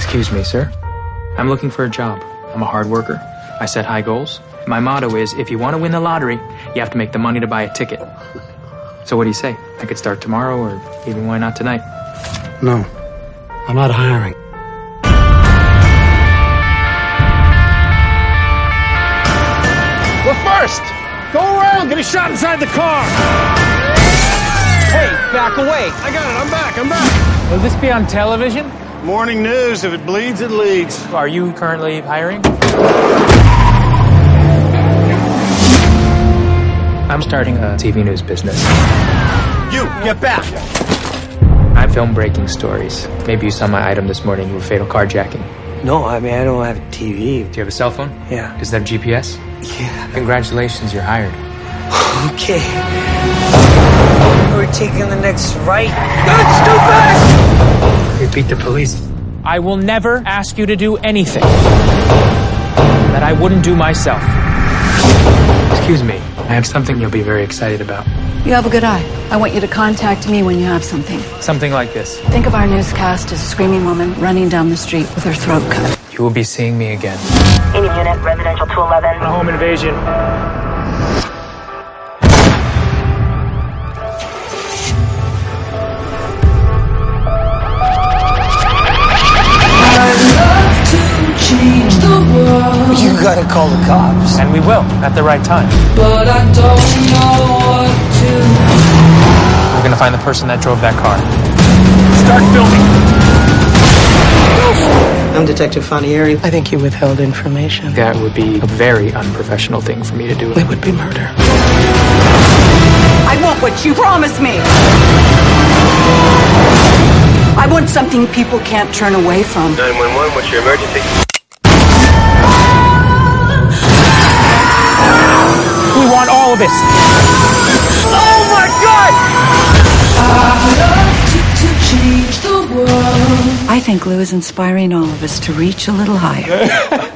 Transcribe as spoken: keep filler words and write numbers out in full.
Excuse me, sir. I'm looking for a job. I'm a hard worker. I set high goals. My motto is, if you want to win the lottery, you have to make the money to buy a ticket. So what do you say? I could start tomorrow, or even why not tonight? No, I'm not hiring. We're first! Go around, get a shot inside the car! Hey, back away! I got it, I'm back, I'm back! Will this be on television? Morning news, if it bleeds, it leads. Are you currently hiring? I'm starting a T V news business. You, get back! I film breaking stories. Maybe you saw my item this morning with fatal carjacking. No, I mean, I don't have a T V. Do you have a cell phone? Yeah. Does it have G P S? Yeah. Congratulations, you're hired. Okay. We're taking the next right. That's too fast! You beat the police. I will never ask you to do anything that I wouldn't do myself. Excuse me. I have something you'll be very excited about. You have a good eye. I want you to contact me when you have something. Something like this. Think of our newscast as a screaming woman running down the street with her throat cut. You will be seeing me again. Any unit, residential two eleven. A home invasion. You gotta call the cops. And we will, at the right time. But I don't know what to. We're gonna find the person that drove that car. Start filming! I'm Detective Fanieri. I think you withheld information. That would be a very unprofessional thing for me to do. It would be murder. I want what you promised me. I want something people can't turn away from. nine one one, what's your emergency? We want all of this. Oh my God! I'd love to, to change the world. I think Lou is inspiring all of us to reach a little higher.